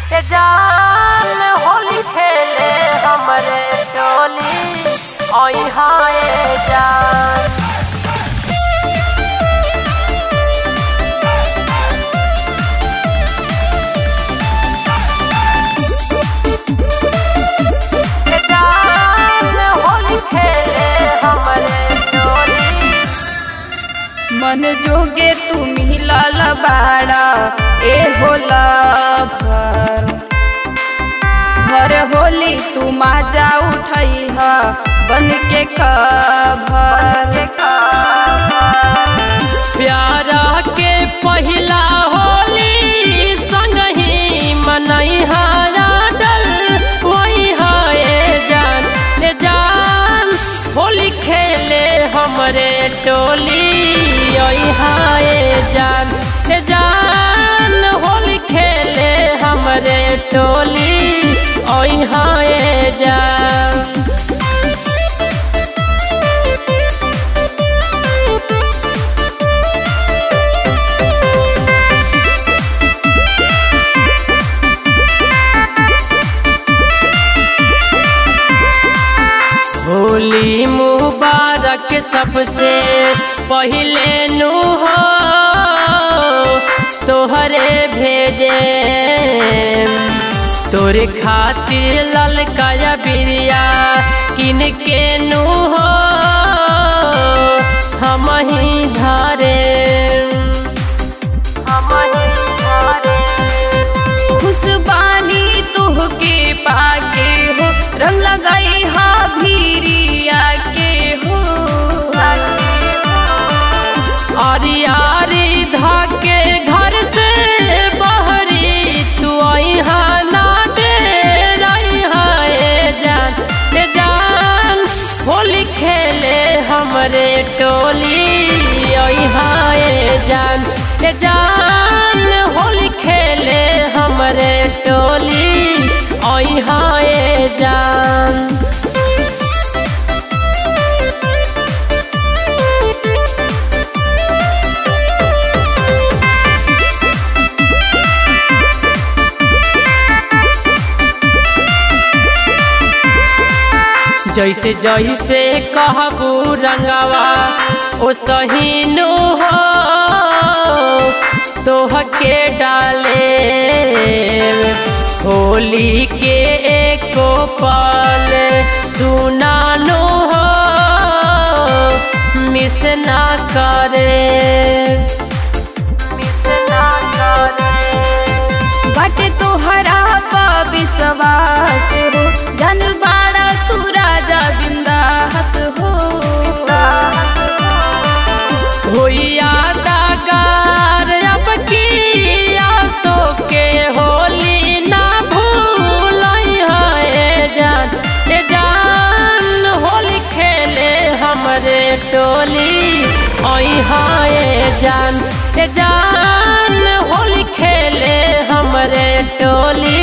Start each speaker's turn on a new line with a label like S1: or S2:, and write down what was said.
S1: ये जान होली खेले हमरे टोली ओई हाय जान। ये जान होली खेले हमरे टोली
S2: मन जोगे तू मिलल बाड़ा ए होला भर होली तू माजा उठई ह बन के कभर।
S1: प्यारा के पहिला होली संगही मनई डल वही हाय जान। ए जान होली खेले हमरे टोली ओई हाय जान। ए जान होली खेले हमरे टोली ओई हाय जान। होली मुबारक सबसे पहिले नु हो तोहरे भेजे तोरे खातिर ललकाया बिरिया किन के नु हो हम ही धारे
S2: खुशबानी तुहके पाके हो रंग लगाई हा भीरिया के हो।
S1: आरी धाके घर से बहरी तू यहाँ ना डेराई हाय जान। ए जान होली खेले हमरे टोली ओई हाय जान। ए जान होली खेले हमरे टोली ओई हाय जान। जैसे जैसे कहबू रंगवा ओ सहीनु हो तोहके डाले होली के एको पल सुनानो हो मिस ना करे
S2: बट तोहरा पा विश्वास हो जन बाड़ा तू राजा बिंदास हो।
S1: यादगार अब की आसो के होली ना भूलई है जान। ए जान होली खेले हमरे टोली ओई हाय जान। ए जान होली खेले हमरे टोली